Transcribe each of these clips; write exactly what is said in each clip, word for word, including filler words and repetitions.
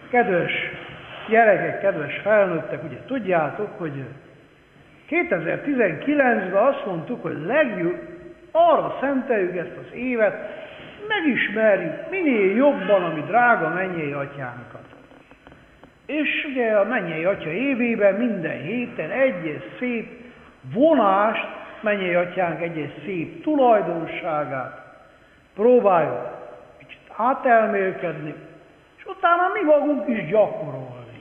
Kedves gyerekek, kedves felnőttek, ugye tudjátok, hogy kétezer-tizenkilencben azt mondtuk, hogy legjobb arra szenteljük ezt az évet, megismerjük minél jobban a mi drága mennyei atyánkat. És ugye a mennyei atya évében minden héten egy szép vonást, mennyei atyánk egy szép tulajdonságát próbáljuk kicsit átelmélkedni, és utána mi magunk is gyakorolni.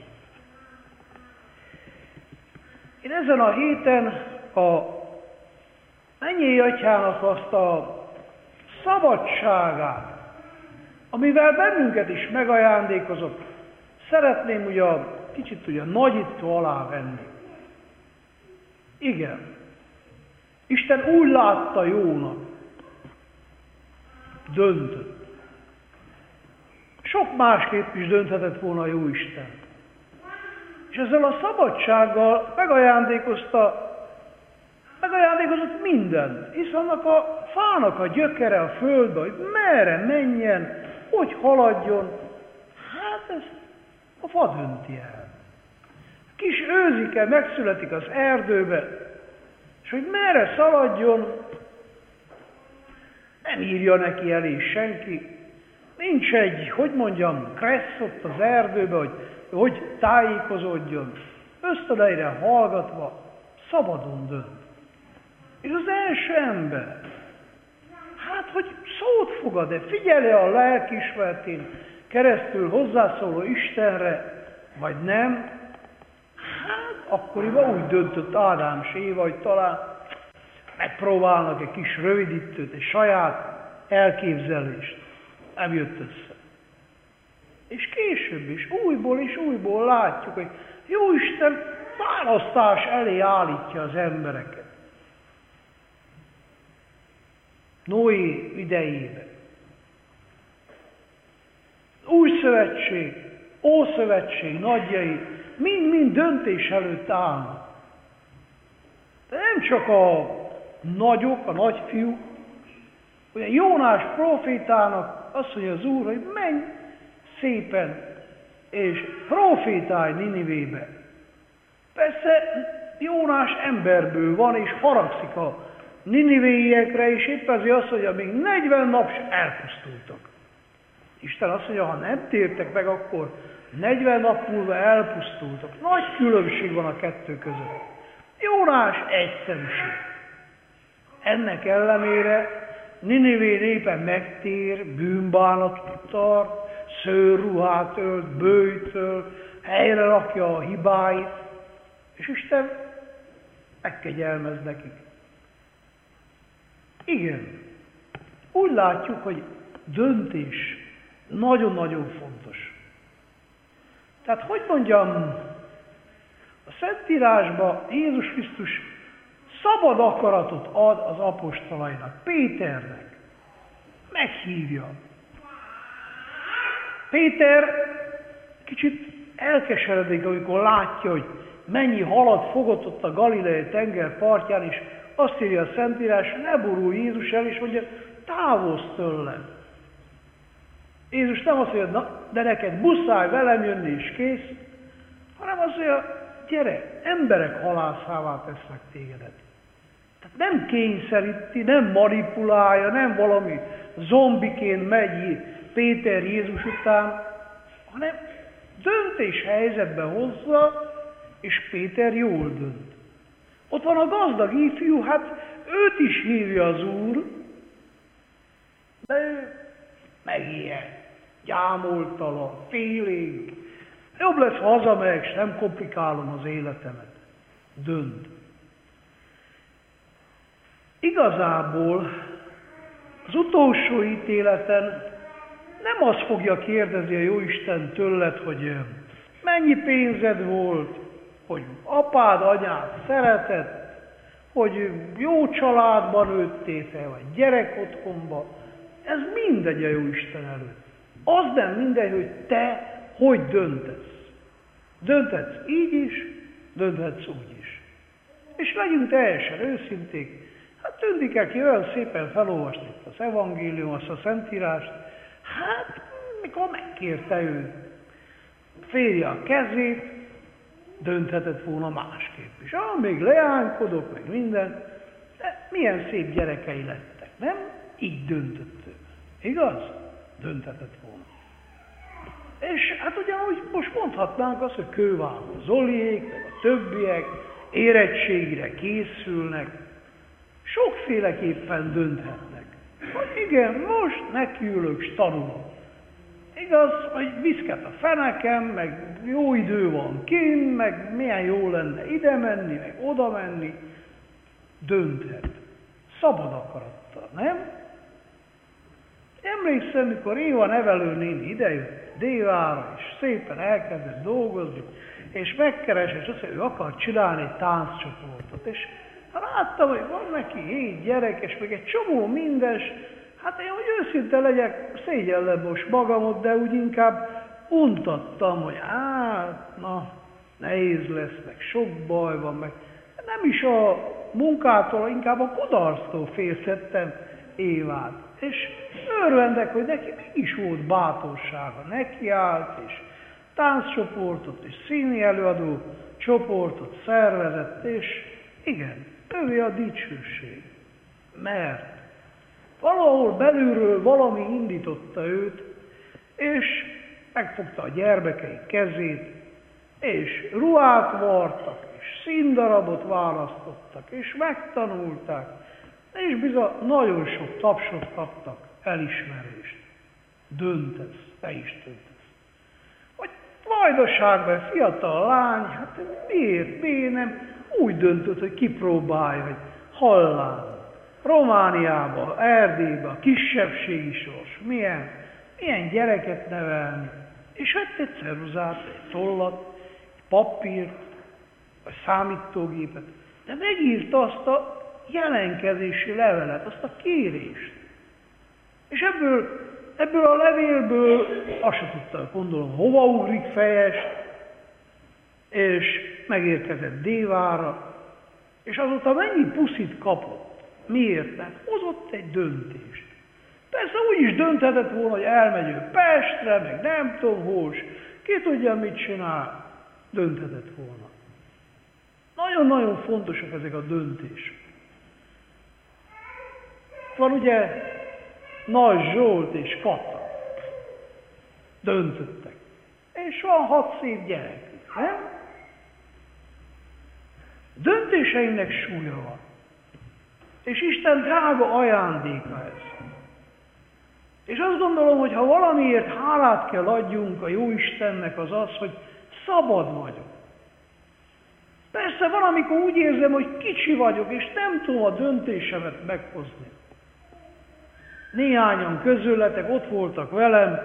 Én ezen a héten a mennyei atyának azt a szabadságát, amivel bennünket is megajándékozott, szeretném ugye kicsit ugye nagyító alá venni. Igen, Isten úgy látta jónak, döntött. Sok másképp is dönthetett volna jó Isten. És ezzel a szabadsággal megajándékozta, megajándékozott mindent, hisz annak a fának a gyökere a földbe, hogy merre menjen, hogy haladjon, hát ezt a fa dönti el. Kis őzike megszületik az erdőbe, és hogy merre szaladjon, nem írja neki elé senki. Nincs egy, hogy mondjam, kressz ott az erdőbe, hogy hogy tájékozódjon. Ösztöneire hallgatva, szabadon dönt. És az első ember, hát, hogy szót fogad-e, figyelje a lelkiismeretén keresztül hozzászóló Istenre, vagy nem, hát akkoriban úgy döntött Ádám és Éva, hogy talán megpróbálnak egy kis rövidítőt, egy saját elképzelést. Nem jött össze. És később is újból és újból látjuk, hogy Jóisten választás elé állítja az embereket. Noé idejében. Új szövetség, Ószövetség nagyjai mind-mind döntés előtt állnak. De nem csak a nagyok, a nagyfiúk, ugye Jónás profétának azt mondja az Úr, hogy menj szépen, és profétálj Ninivébe. Persze Jónás emberből van, és haragszik a ninivéiekre, és épp ezért azt mondja, még negyven nap s elpusztultak. Isten azt mondja, ha nem tértek meg, akkor negyven nap múlva elpusztultak. Nagy különbség van a kettő között. Jónás egyszerűség. Ennek ellenére Ninivé népe megtér, bűnbánatot tart, szőrruhát ölt, bőjtöl, helyre rakja a hibáit, és Isten megkegyelmez nekik. Igen, úgy látjuk, hogy döntés nagyon-nagyon fontos. Tehát, hogy mondjam, a Szentírásban Jézus Krisztus szabad akaratot ad az apostolainak, Péternek. Meghívja. Péter kicsit elkeseredik, amikor látja, hogy mennyi halat fogott ott a Galileai tenger partján, és azt írja a Szentírás, ne borulj Jézus el, és mondja, távozz tőlem. Jézus nem azt mondja, na, de neked muszáj velem jönni és kész, hanem azt mondja, gyere, emberek halászává tesznek tégedet. Tehát nem kényszeríti, nem manipulálja, nem valami zombiként megy Péter Jézus után, hanem döntés helyzetben hozza, és Péter jól dönt. Ott van a gazdag ifjú, hát őt is hívja az Úr, de ő megijed, gyámoltalan, félénk. Jobb lesz, ha hazamegyek, és nem komplikálom az életemet. Dönt. Igazából az utolsó ítéleten nem azt fogja kérdezni a Jóisten tőled, hogy mennyi pénzed volt, hogy apád, anyád szeretett, hogy jó családban nőttél fel, vagy gyerek otthonban. Ez mindegy a Jóisten előtt. Az nem mindegy, hogy te hogy döntesz. Dönthetsz így is, dönthetsz úgy is. És legyünk teljesen őszinték. Hát tűnik el ki olyan szépen felolvasni az evangélium, azt a Szentírást. Hát, mikor megkérte ő, férje a kezét, dönthetett volna másképp is. Ah, még leánykodok, meg minden, de milyen szép gyerekei lettek, nem? Így döntött ő. Igaz? Dönthetett volna. És hát ugyanúgy most mondhatnánk azt, hogy Kővágó Zoliék, meg a többiek érettségre készülnek, sokféleképpen dönthetnek. Hogy igen, most nekiülök, s tanulok. Igaz, hogy viszket a fenekem, meg jó idő van kint, meg milyen jó lenne ide menni, meg oda menni. Dönthet. Szabad akarattal, nem? Emlékszem, mikor Éva nevelőnéni idejött Dévára, és szépen elkezdett dolgozni, és megkeresett, és azt mondja, ő akar csinálni egy tánccsoportot. És láttam, hogy van neki hét gyerek, és meg egy csomó mindens. Hát én, hogy őszinte legyek, szégyellem most magamot, de úgy inkább untattam, hogy hát, na, nehéz lesz, meg sok baj van, meg nem is a munkától, inkább a kudarctól félszettem Évát. És örvendek, hogy neki mégis volt bátorsága, nekiállt, és tánccsoportot, és színi előadó csoportot szervezett, és igen, ővé a dicsőség. Mert valahol belülről valami indította őt, és megfogta a gyermekei kezét, és ruhát vartak, és színdarabot választottak, és megtanulták, és bizony nagyon sok tapsot kaptak, elismerést. Döntesz, te is döntesz. Vagy vajdaságban fiatal lány, hát miért, miért nem úgy döntött, hogy kipróbálja, hogy hallán, Romániába, Erdélybe, a kisebbségi sors, milyen, milyen gyereket nevelni. És vett egy ceruzát, egy tollat, egy papírt, vagy számítógépet, de megírta azt a jelenkezési levelet, azt a kérést. És ebből, ebből a levélből azt se tudta, gondolom, hova ugrik fejest, és megérkezett Dévára, és azóta mennyi puszit kapott. Miért? Mert hozott egy döntést. Persze úgy is dönthetett volna, hogy elmegy ő Pestre, meg nem tudom hol, ki tudja, mit csinál. Dönthetett volna. Nagyon-nagyon fontosak ezek a döntések. Van ugye Nagy Zsolt és Kata. Döntöttek. És van hat szép gyerekük, nem? Döntéseinknek súlya van. És Isten drága ajándéka ez. És azt gondolom, hogy ha valamiért hálát kell adjunk a Jóistennek, az az, hogy szabad vagyok. Persze valamikor úgy érzem, hogy kicsi vagyok, és nem tudom a döntésemet meghozni. Néhányan közületek ott voltak velem,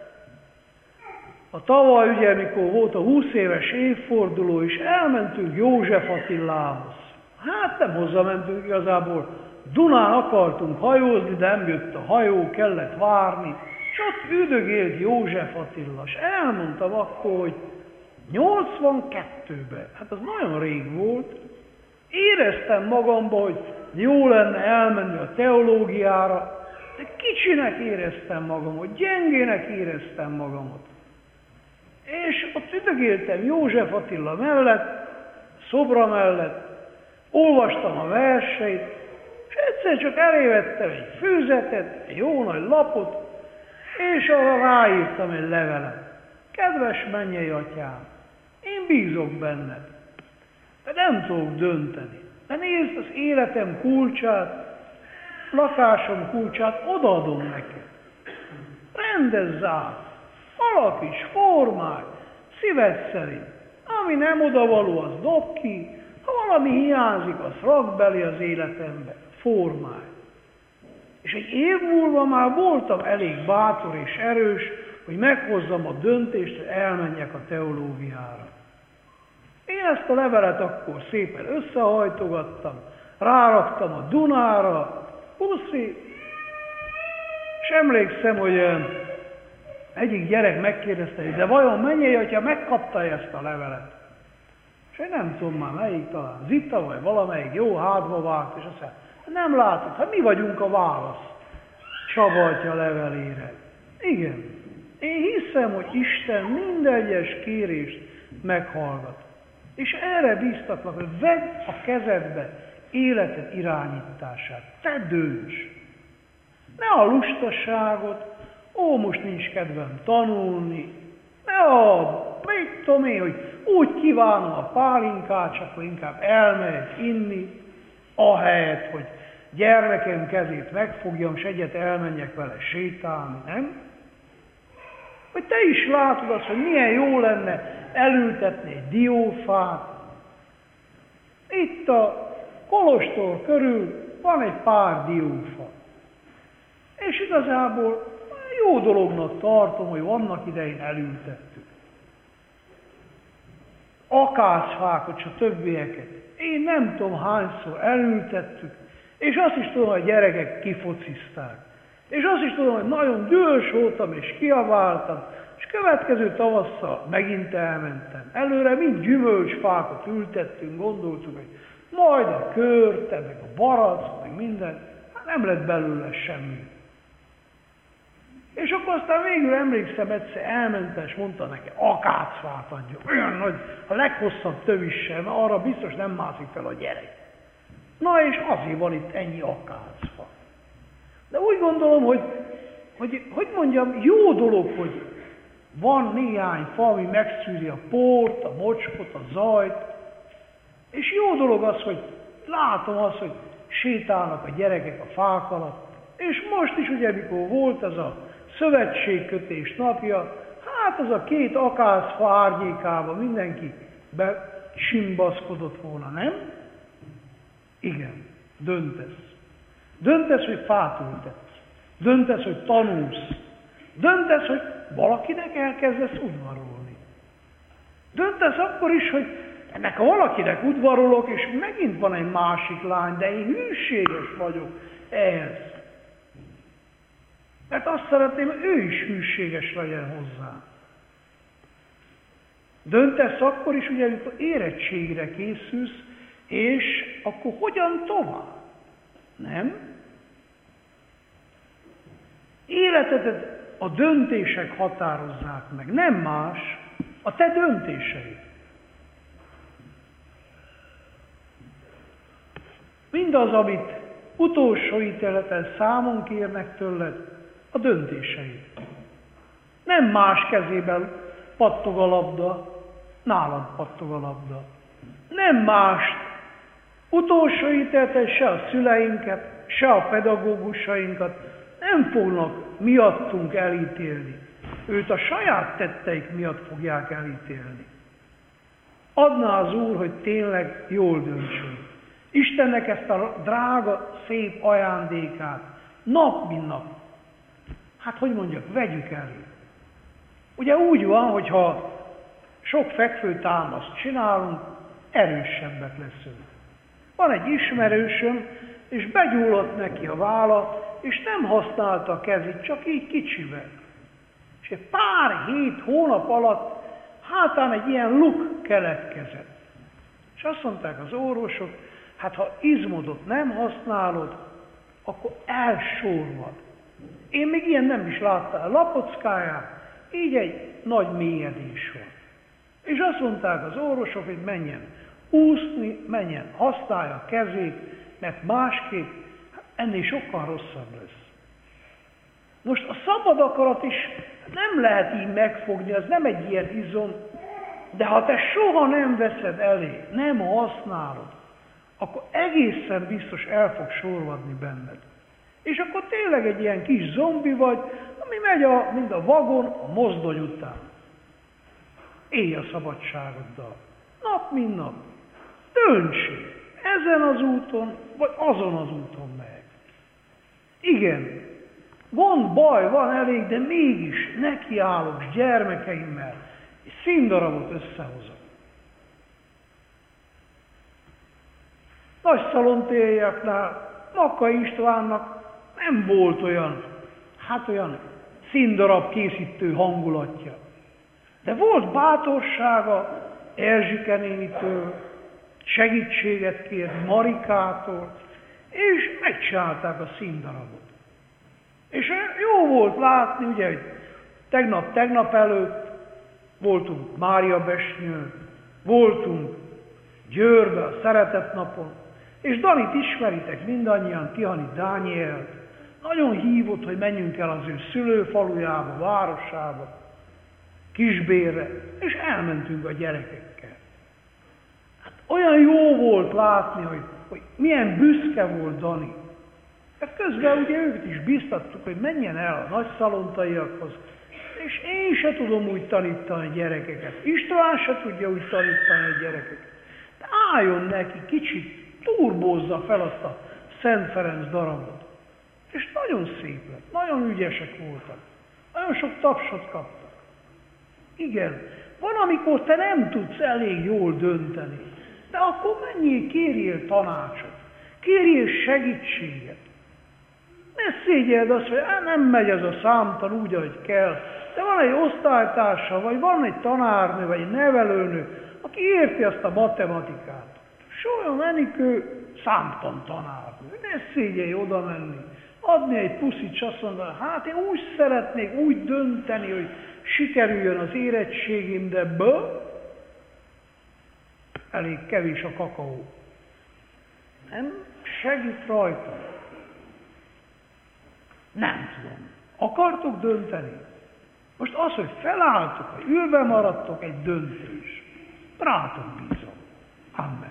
a tavaly ugye, mikor volt a húsz éves évforduló, és elmentünk József Attilához. Hát nem hozzá mentünk igazából, Dunán akartunk hajózni, de nem jött a hajó, kellett várni, és ott üldögélt József Attila, és elmondtam akkor, hogy nyolcvankettőben, hát az nagyon rég volt, éreztem magamban, hogy jó lenne elmenni a teológiára, de kicsinek éreztem magamat, gyengének éreztem magamat. És ott üldögéltem József Attila mellett, szobra mellett, olvastam a verseit, és egyszer csak elévettem egy füzetet, egy jó nagy lapot, és arra ráírtam egy levelet. Kedves mennyei atyám, én bízok benned, de nem tudok dönteni. De nézd, az életem kulcsát, lakásom kulcsát odaadom neked. Rendezz át, alakíts, formálj, szíved szerint. Ami nem odavaló, az dob ki, ha valami hiányzik, az rak belé az életembe, formálj. És egy év múlva már voltam elég bátor és erős, hogy meghozzam a döntést, hogy elmenjek a teológiára. Én ezt a levelet akkor szépen összehajtogattam, ráraktam a Dunára, puszi, és emlékszem, hogy egyik gyerek megkérdezte, hogy de vajon mennyei, hogyha megkapta ezt a levelet? És én nem tudom már melyik, talán Zita vagy valamelyik jó hátba vágt, és azt mondja, nem látod, hát mi vagyunk a válasz Csaba atya levelére. Igen, Én hiszem, hogy Isten minden egyes kérést meghallgat. És erre bíztatlak, hogy vedd a kezedbe életed irányítását. Te dönts! Ne a lustaságot, ó, most nincs kedvem tanulni, ne a, mit tudom én, hogy úgy kívánom a pálinkát, csak akkor inkább elmegyek inni, ahelyett, hogy gyermekem kezét megfogjam, s egyet elmenjek vele sétálni, nem? Hogy te is látod azt, hogy milyen jó lenne elültetni egy diófát. Itt a kolostor körül van egy pár diófa. És igazából jó dolognak tartom, hogy annak idején elültettük. Akácfákat, és a többieket. Én nem tudom hányszor elültettük, és azt is tudom, hogy a gyerekek kifocizták. És azt is tudom, hogy nagyon dühös voltam, és kiabáltam, és következő tavasszal megint elmentem. Előre mind gyümölcsfákat ültettünk, gondoltuk, hogy majd a körte, meg a barack, meg minden, hát nem lett belőle semmi. És akkor aztán végül emlékszem, egyszer elmentem, és mondta neki, akácfát adjon, olyan nagy, a leghosszabb tövissel, mert arra biztos nem mászik fel a gyerek. Na és azért van itt ennyi akácfa. De úgy gondolom, hogy, hogy, hogy mondjam, jó dolog, hogy van néhány fa, ami megszűri a port, a mocskot, a zajt, és jó dolog az, hogy látom azt, hogy sétálnak a gyerekek a fák alatt, és most is ugye, mikor volt ez a szövetségkötés napja, hát az a két akácfa árnyékába mindenki besimbaszkodott volna, nem? Igen, döntesz. Döntesz, hogy fát ültetsz. Döntesz, hogy tanulsz. Döntesz, hogy valakinek elkezdesz udvarolni. Döntesz akkor is, hogy ennek a valakinek udvarolok, és megint van egy másik lány, de én hűséges vagyok ehhez. Mert azt szeretném, hogy ő is hűséges legyen hozzá. Döntesz akkor is, ugye, amikor érettségre készülsz, és akkor hogyan tovább? Nem? Életedet a döntések határozzák meg, nem más, a te döntéseid. Mindaz, amit utolsó ítéleten számon kérnek tőled, a döntéseid. Nem más kezében pattog a labda, nálad pattog a labda. Nem mást utolsó ítéleten se a szüleinket, se a pedagógusainkat nem fognak miattunk elítélni. Őt a saját tetteik miatt fogják elítélni. Adná az Úr, hogy tényleg jól döntsünk. Istennek ezt a drága, szép ajándékát nap, mint nap. Hát, hogy mondjak, vegyük elő. Ugye úgy van, hogyha sok fekvőtámaszt csinálunk, erősebbek leszünk. Van egy ismerősöm, és begyulladt neki a válla, és nem használta a kezét, csak így kicsivel. És egy pár hét hónap alatt hátán egy ilyen luk keletkezett. És azt mondták az orvosok, hát ha izmodot nem használod, akkor elsorvad. Én még ilyen nem is láttam a lapockáját, így egy nagy mélyedés van. És azt mondták az orvosok, hogy menjen úszni, menjen, használja a kezét, mert másképp ennél sokkal rosszabb lesz. Most a szabad akarat is nem lehet így megfogni, az nem egy ilyen izom, de ha te soha nem veszed elé, nem használod, akkor egészen biztos el fog sorvadni benned. És akkor tényleg egy ilyen kis zombi vagy, ami megy a, mint a vagon a mozdony után. Élj a szabadságoddal. Nap, mint nap. Döntsél. Ezen az úton, vagy azon az úton megy. Igen, van baj, van elég, de mégis nekiállok gyermekeimmel, és színdarabot összehozok. Nagy Szalontéjaknál Makkai Istvánnak nem volt olyan, hát olyan színdarab készítő hangulatja. De volt bátorsága Erzsike nénitől, segítséget kérni Marikától, és megcsinálták a színdarabot. És jó volt látni, ugye, hogy Tegnap, tegnap előtt voltunk Mária Besnyőn, voltunk Győrbe a Szeretetnapon, és Danit ismeritek mindannyian, Tihani Dánielt. Nagyon hívott, hogy menjünk el az ő szülőfalujába, városába, Kisbérre, és elmentünk a gyerekekkel. Hát olyan jó volt látni, hogy, hogy milyen büszke volt Dani. Mert közben ugye őket is biztattuk, hogy menjen el a nagyszalontaiakhoz, és én se tudom úgy tanítani a gyerekeket. István se tudja úgy tanítani a gyerekeket. De álljon neki, kicsit turbózza fel azt a Szent Ferenc darabot. És nagyon szép lett, nagyon ügyesek voltak. Nagyon sok tapsot kaptak. Igen, van, amikor te nem tudsz elég jól dönteni, de akkor menjél, kérjél tanácsot, kérjél segítséget. Ne szégyeld azt, hogy nem megy ez a számtan úgy, ahogy kell, de van egy osztálytársa, vagy van egy tanárnő, vagy egy nevelőnő, aki érti azt a matematikát. Solyan Enikő számtan tanárnő, ne szégyelj oda menni, adni egy puszit, és azt mondani, hát én úgy szeretnék úgy dönteni, hogy sikerüljön az érettségim, de bő, elég kevés a kakaó. Nem segít rajta. Nem tudom. Akartok dönteni? Most az, hogy felálltok, hogy ülve maradtok, egy döntés. Rátok bízom. Amen.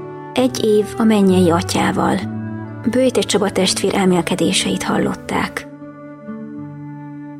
Egy év a mennyei atyával. Böjte Csaba testvér elmélkedéseit hallották.